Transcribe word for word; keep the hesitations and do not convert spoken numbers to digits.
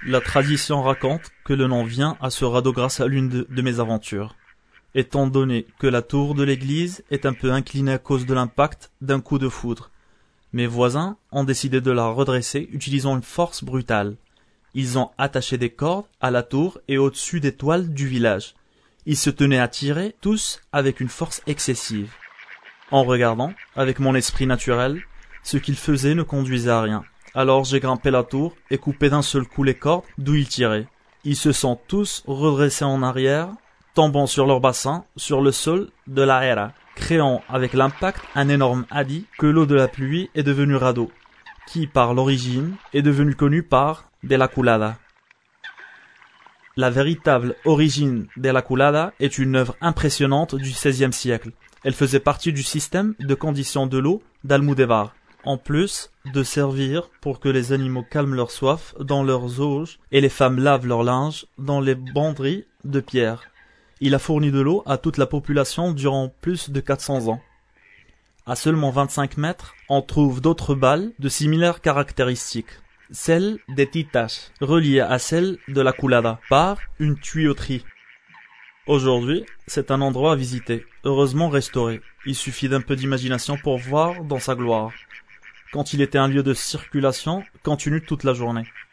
La tradition raconte que le nom vient à ce radeau grâce à l'une de, de mes aventures. Étant donné que la tour de l'église est un peu inclinée à cause de l'impact d'un coup de foudre, mes voisins ont décidé de la redresser utilisant une force brutale. Ils ont attaché des cordes à la tour et au-dessus des toiles du village. Ils se tenaient à tirer, tous avec une force excessive. En regardant, avec mon esprit naturel, ce qu'ils faisaient ne conduisait à rien. Alors j'ai grimpé la tour et coupé d'un seul coup les cordes d'où ils tiraient. Ils se sont tous redressés en arrière, tombant sur leur bassin, sur le sol de la era, créant avec l'impact un énorme hadis que l'eau de la pluie est devenue radeau, qui par l'origine est devenu connu par de la culada. La véritable origine de la culada est une œuvre impressionnante du seizième siècle. Elle faisait partie du système de conditions de l'eau d'Almudévar, en plus de servir pour que les animaux calment leur soif dans leurs auges et les femmes lavent leur linge dans les banderies de pierre. Il a fourni de l'eau à toute la population durant plus de quatre cents ans. À seulement vingt-cinq mètres, on trouve d'autres balles de similaires caractéristiques. Celle des Titaches, reliée à celle de la Culada par une tuyauterie. Aujourd'hui, c'est un endroit à visiter, heureusement restauré. Il suffit d'un peu d'imagination pour voir dans sa gloire. Quand il était un lieu de circulation continue toute la journée.